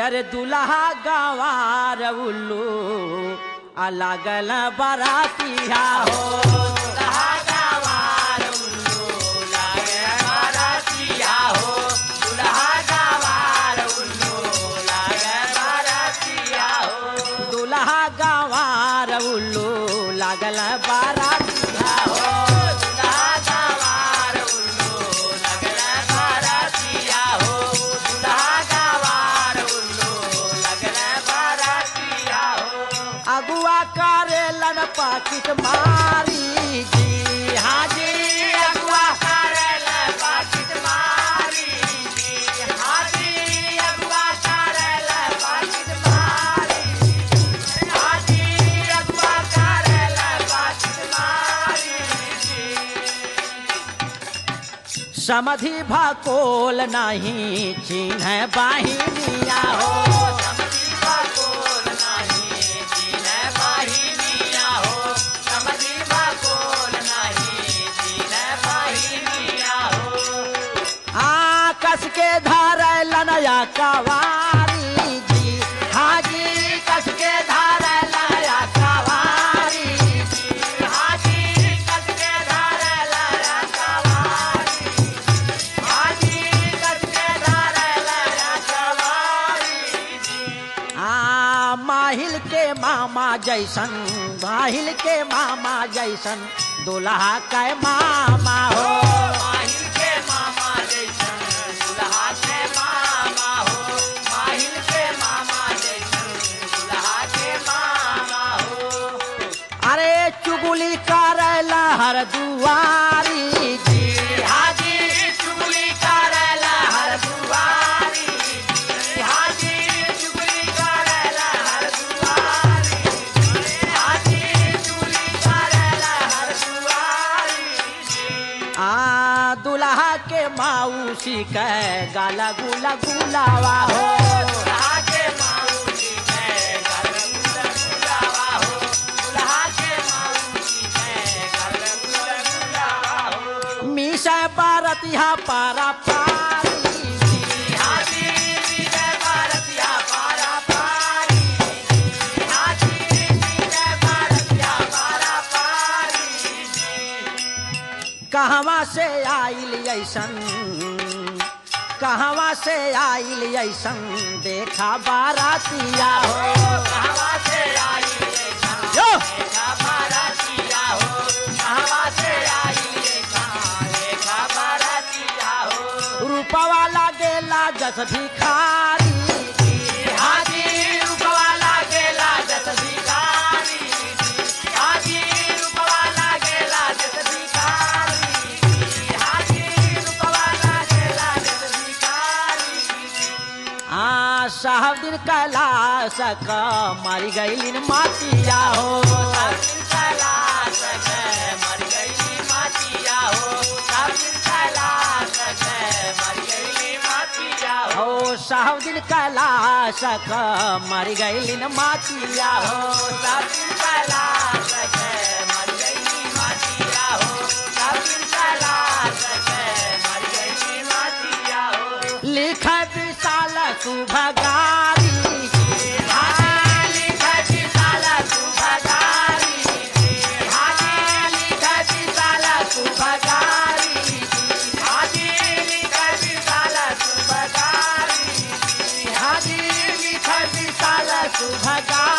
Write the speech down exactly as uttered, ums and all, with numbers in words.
अरे दुल्हा गंवार उल्लू आ लागल बरातिया हो दुल्हा गंवार उल्लू लागल बरातिया हो दुल्हा गंवार उल्लू लागल बरातिया हो दुल्हा गंवार उल्लू लागल बरातिया हो दुल्हा गंवार उल्लू लागल बरातिया हो दुल्हा गंवार उल्लू लागल बरातिया हो अगुआ करेलन पाकिट मारी जी हाँ जी अगुआ करेलन पाकिट मारी जी हाँ जी अगुआ करेलन पाकिट मारी हाँ जी अगुआ करेलन पाकिट मारी जी समधि भकोल नहीं चिन्ह बाहिनिया हो समधि भकोल नहीं चिन्ह बाहिनिया हो समधि भकोल नहीं चिन्ह बाहिनिया हो आ कस के धरलन या कवारी जी हाँ जी कस के धरलन या कवारी जी हाँ जी कस के धरलन या कवारी हाँ जी कस के धरलन या कवारी जी आ माहिल के मामा जैसन माहिल के मामा जैसन दुल्हा के मामा हो माहिल के मामा जैसन दुल्हा के मामा हो माहिल के मामा जैसन दुल्हा के मामा हो अरे चुगली करेला हर दुआरी जी हाँ जी चुगली करेला हर दुआरी जी हाँ जी चुगली करेला हर दुआरी जी हाँ जी चुगली करेला हर दुआरी जी आ दुल्हा के माऊसी के गाला गुला गुलावा हो दुल्हा के माऊसी के गाला गुला गुलावा हो दुल्हा के माऊसी के गाला गुला गुलावा हो मीसा बारतिया पारा पारी जी हाँ जी मीसा बारतिया पारा पारी जी हाँ जी मीसा बारतिया पारा पारी जी कहवा से आइल ऐसन कहवा से आइल ऐसन देखा बारातिया हो कहवा से आइल ऐसन देखा बारातिया हो कहवा से आइल ऐसन देखा बारातिया हो रूपवा लागेला जस भिखारी जी हाँ जी रूपवा लागेला जस भिखारी जी हाँ जी रूपवा लागेला जस भिखारी जी हाँ जी रूपवा लागेला जस भिखारी आ साहब दिन कैलाश का मारी गईलिन मातिया हो साहब दिन कैलाश के मारी गईली मातिया हो साहब दिन कैलाश के मारी गईली मातिया हो साहब दिन कैलाश का मारी गईलिन मातिया हो साहब दिन कैलाश के मारी गईली मातिया हो साहब दिन कैलाश के मारी गईली मातिया हो लिखा विशाल सुभगारी जी हाँ लिखा विशाल सुभगारी जी हाँ लिखा विशाल सुभगारी जी हाँ लिखा विशाल सुभगारी जी हाँ लिखा विशाल सुभगारी